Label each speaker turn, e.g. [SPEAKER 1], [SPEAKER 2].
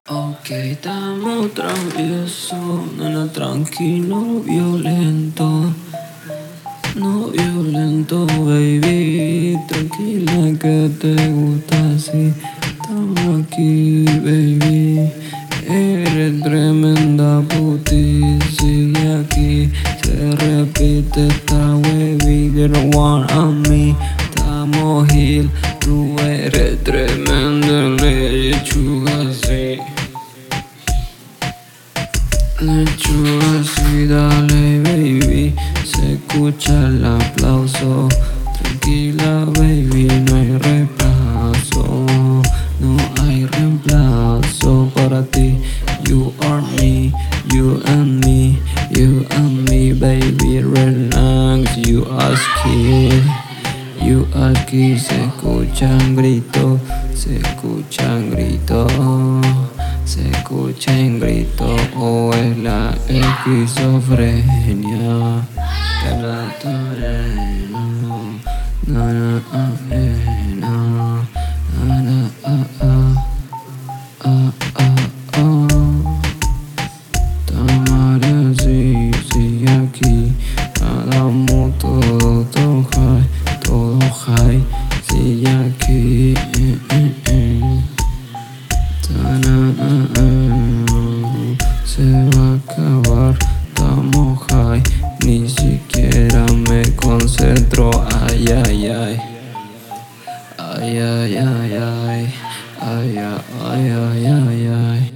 [SPEAKER 1] Ok, estamos traviesos, nena, tranquilo, violento. No violento, baby. Tranquila que te gusta así. Estamos aquí, baby. Eres tremenda puti. Sigue aquí, se repite esta baby. You don't want on me. Estamos Hill, tú eres tremenda lechuga así. Lechuga así, dale baby. Se escucha el aplauso. Tranquila baby, no hay reemplazo. No hay reemplazo para ti. You are me, you and me, you and me, baby, relax. You aquí se escuchan gritos, se escuchan gritos, se escuchan gritos, o es la esquizofrenia. Tamara, sí, sigue aquí, hagamos todo high, sigue aquí, se va a acabar, estamos high, ni siquiera me concentro, ay, ay, ay, ay, ay, ay, ay, ay, ay, ay, ay, ay.